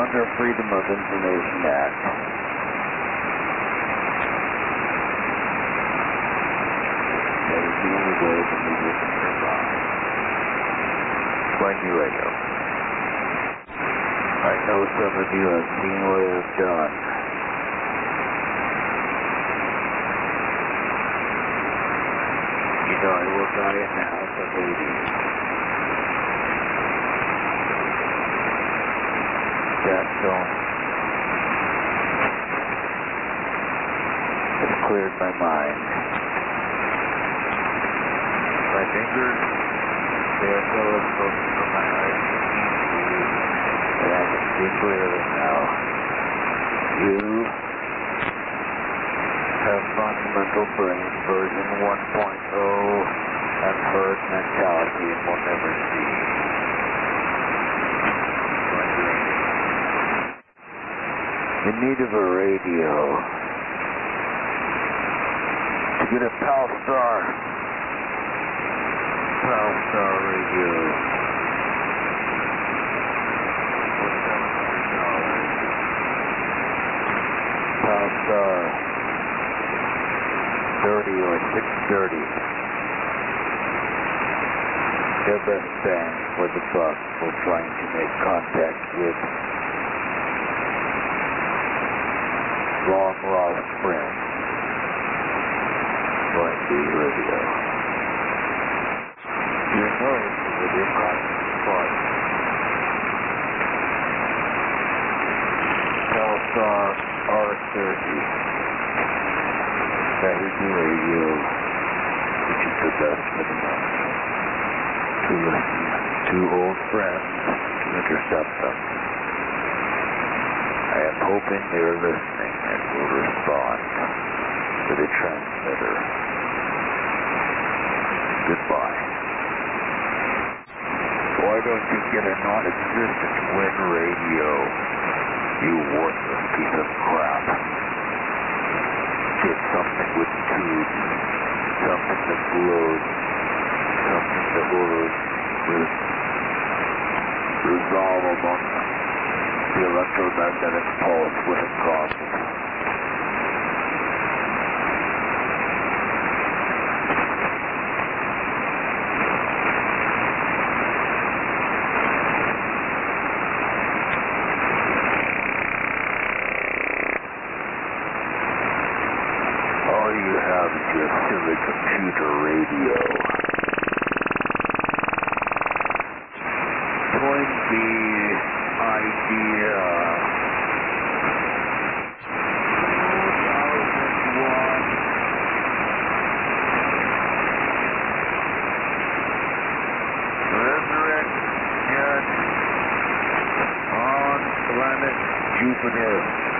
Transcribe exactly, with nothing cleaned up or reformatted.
under Freedom of Information Act. That is the only way that we will survive. Explain your radio. I know some of you have seen what I have done. You know, I will die in the House of Hades. That zone has cleared my mind. My fingers, they are so focused on my eyes. And I can see clearly now. You have fundamental brain version one point oh and herd mentality and will never see. In need of a radio. To get a Palstar. Palstar radio. For seven hundred dollars. Palstar. thirty or six thirty. Their best bang for the buck for trying to make contact with long lost friends. Going to radio. Your nose with your constant spot. Palstar R thirty. That is the radio, which is the best for the moment. To listen to old friends, to intercept them. I am hoping they are listening and will respond to the transmitter. Goodbye. Why don't you get a non-existent Win radio, you worthless piece of crap? Get something with tubes, something that glows, something that will res resolve among the electromagnetic pulse with a constant. All you have is your silly computer radio. Point the idea. Resurrection on planet Jupiter.